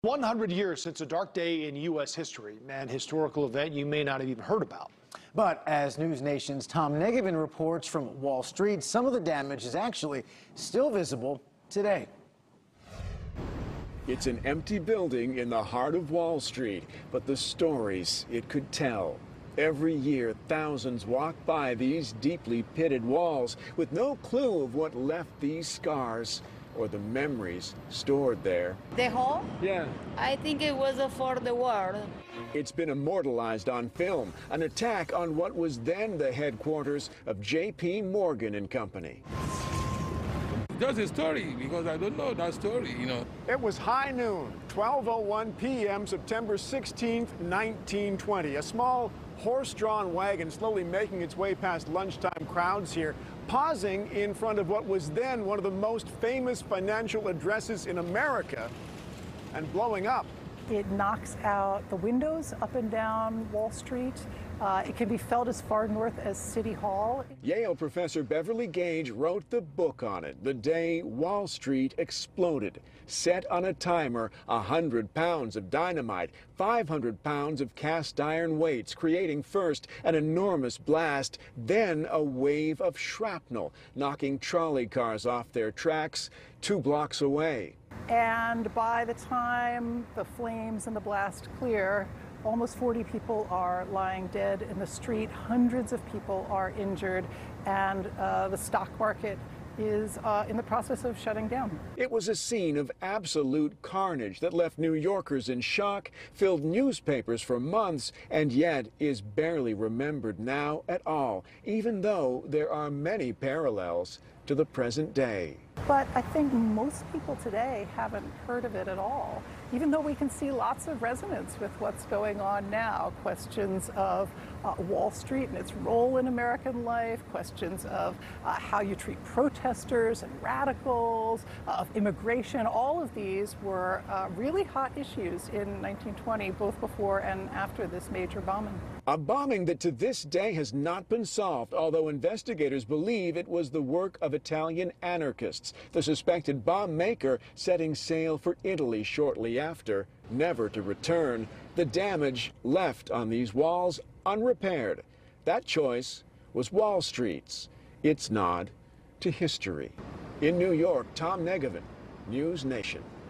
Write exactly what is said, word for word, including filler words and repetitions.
one hundred years since a dark day in U S history, an historical event you may not have even heard about. But as News Nation's Tom Negevin reports from Wall Street, some of the damage is actually still visible today. It's an empty building in the heart of Wall Street, but the stories it could tell. Every year, thousands walk by these deeply pitted walls with no clue of what left these scars or the memories stored there. The hall? Yeah. I think it was for the war. It's been immortalized on film, an attack on what was then the headquarters of J P Morgan and Company. Just a story, because I don't know that story, you know. It was high noon, twelve oh one p m, September sixteenth, nineteen twenty. A small horse-drawn wagon slowly making its way past lunchtime crowds here, pausing in front of what was then one of the most famous financial addresses in America, and blowing up. It knocks out the windows up and down Wall Street. Uh, it can be felt as far north as City Hall. Yale professor Beverly Gage wrote the book on it, The Day Wall Street Exploded. Set on a timer, one hundred pounds of dynamite, five hundred pounds of cast iron weights, creating first an enormous blast, then a wave of shrapnel, knocking trolley cars off their tracks two blocks away. And by the time the flames and the blast clear, almost forty people are lying dead in the street. Hundreds of people are injured, and uh, the stock market is uh, in the process of shutting down. It was a scene of absolute carnage that left New Yorkers in shock, filled newspapers for months, and yet is barely remembered now at all, even though there are many parallels to the present day. But I think most people today haven't heard of it at all, even though we can see lots of resonance with what's going on now. Questions of uh, Wall Street and its role in American life, questions of uh, how you treat protesters and radicals, uh, of immigration. All of these were uh, really hot issues in nineteen twenty, both before and after this major bombing. A bombing that to this day has not been solved, although investigators believe it was the work of Italian anarchists, the suspected bomb maker setting sail for Italy shortly after, never to return. The damage left on these walls unrepaired. That choice was Wall Street's, its nod to history. In New York, Tom Negevin, News Nation.